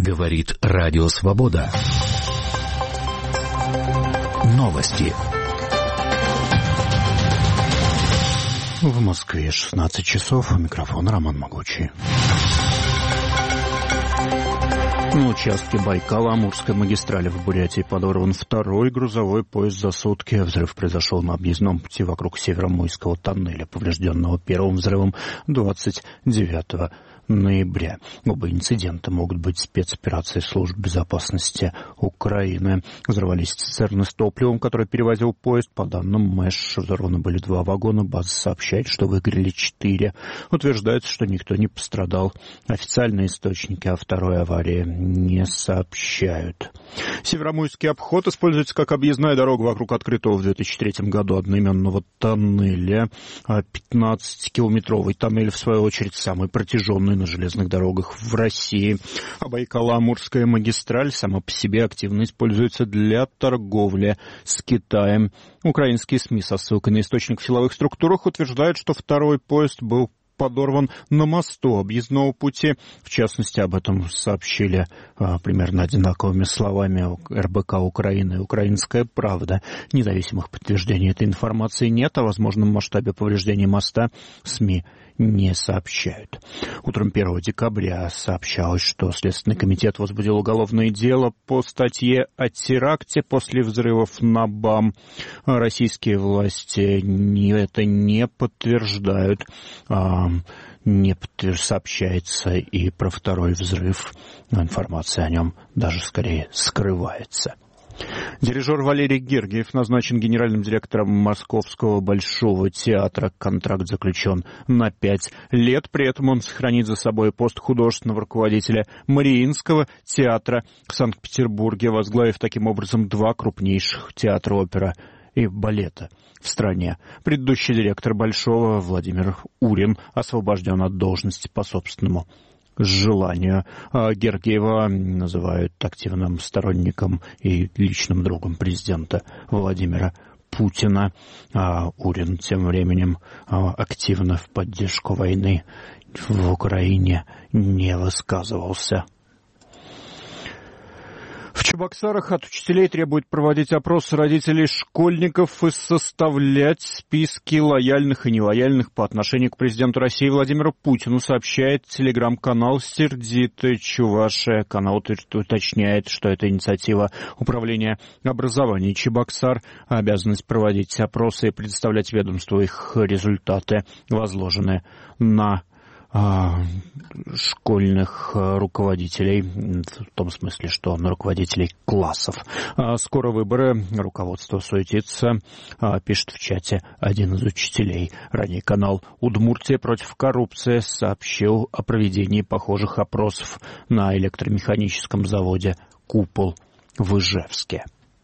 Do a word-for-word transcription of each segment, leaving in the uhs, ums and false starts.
Говорит Радио Свобода. Новости. В Москве шестнадцать часов. У микрофона Роман Могучий. На участке Байкало-Амурской магистрали в Бурятии подорван второй грузовой поезд за сутки. Взрыв произошел на объездном пути вокруг Северомойского тоннеля, поврежденного первым взрывом двадцать девятого ноября. Оба инцидента могут быть спецоперацией служб безопасности Украины. Взорвались цистерны с топливом, который перевозил поезд. По данным МЭШ, взорваны были два вагона. База сообщает, что выгорели четыре. Утверждается, что никто не пострадал. Официальные источники о второй аварии не сообщают. Северомойский обход используется как объездная дорога вокруг открытого в две тысячи третьем году одноименного тоннеля. пятнадцатикилометровый тоннель, в свою очередь, самый протяженный на железных дорогах в России. А Байкало-Амурская магистраль сама по себе активно используется для торговли с Китаем. Украинские СМИ со ссылкой на источник в силовых структурах утверждают, что второй поезд был подорван на мосту объездного пути. В частности, об этом сообщили а, примерно одинаковыми словами эр бэ ка Украины и «Украинская правда». Независимых подтверждений этой информации нет, о возможном масштабе повреждений моста СМИ не сообщают. Утром первого декабря сообщалось, что Следственный комитет возбудил уголовное дело по статье о теракте после взрывов на БАМ. Российские власти это не подтверждают. Не сообщается и про второй взрыв. Информация о нем даже скорее скрывается. Дирижер Валерий Гергиев назначен генеральным директором Московского Большого театра. Контракт заключен на пять лет. При этом он сохранит за собой пост художественного руководителя Мариинского театра в Санкт-Петербурге, возглавив таким образом два крупнейших театра оперы и балета в стране. Предыдущий директор Большого, Владимир Урин, освобожден от должности по собственному желанию. Гергиева называют активным сторонником и личным другом президента Владимира Путина. А Урин тем временем активно в поддержку войны в Украине не высказывался. В Чебоксарах от учителей требуют проводить опросы родителей школьников и составлять списки лояльных и нелояльных по отношению к президенту России Владимиру Путину, сообщает телеграм-канал «Сердитая Чувашия». Канал уточняет, что это инициатива Управления образования Чебоксар. Обязанность проводить опросы и предоставлять ведомству их результаты возложены на школьных руководителей, в том смысле, что на руководителей классов. Скоро выборы, руководство суетится, пишет в чате один из учителей. Ранее канал «Удмуртия против коррупции» сообщил о проведении похожих опросов на электромеханическом заводе «Купол» в Ижевске.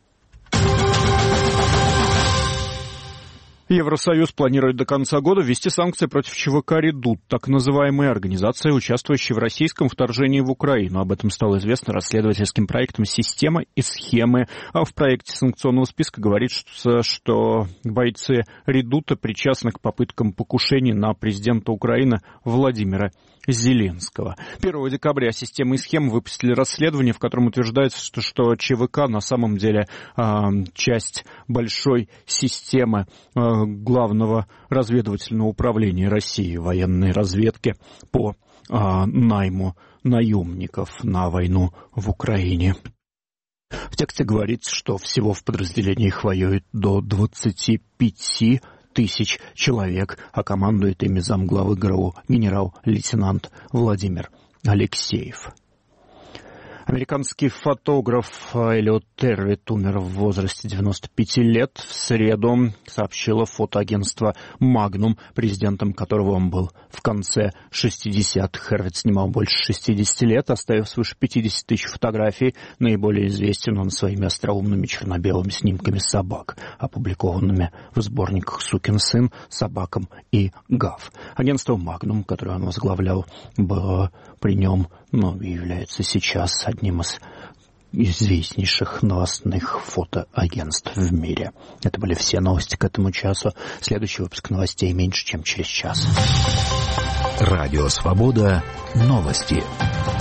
Евросоюз планирует до конца года ввести санкции против ЧВК «Редут», так называемой организации, участвующей в российском вторжении в Украину. Об этом стало известно расследовательским проектом «Система и схемы». А в проекте санкционного списка говорится, что бойцы «Редута» причастны к попыткам покушений на президента Украины Владимира Зеленского. первого декабря «Система и схема» выпустили расследование, в котором утверждается, что, что ЧВК на самом деле э, часть большой системы э, Главного разведывательного управления России, военной разведки по э, найму наемников на войну в Украине. В тексте говорится, что всего в подразделениях воюет до двадцати пяти тысяч человек, а командует ими замглавы ГРУ генерал-лейтенант Владимир Алексеев. Американский фотограф Эллиот Тервит умер в возрасте девяноста пяти лет. В среду сообщило фотоагентство «Магнум», президентом которого он был в конце шестидесятых. Тервит снимал больше шестидесяти лет, оставив свыше пятидесяти тысяч фотографий. Наиболее известен он своими остроумными черно-белыми снимками собак, опубликованными в сборниках «Сукин сын», «Собакам» и «Гав». Агентство «Магнум», которое он возглавлял, было при нем, но является сейчас одним из известнейших новостных фотоагентств в мире. Это были все новости к этому часу. Следующий выпуск новостей меньше, чем через час. Радио Свобода. Новости.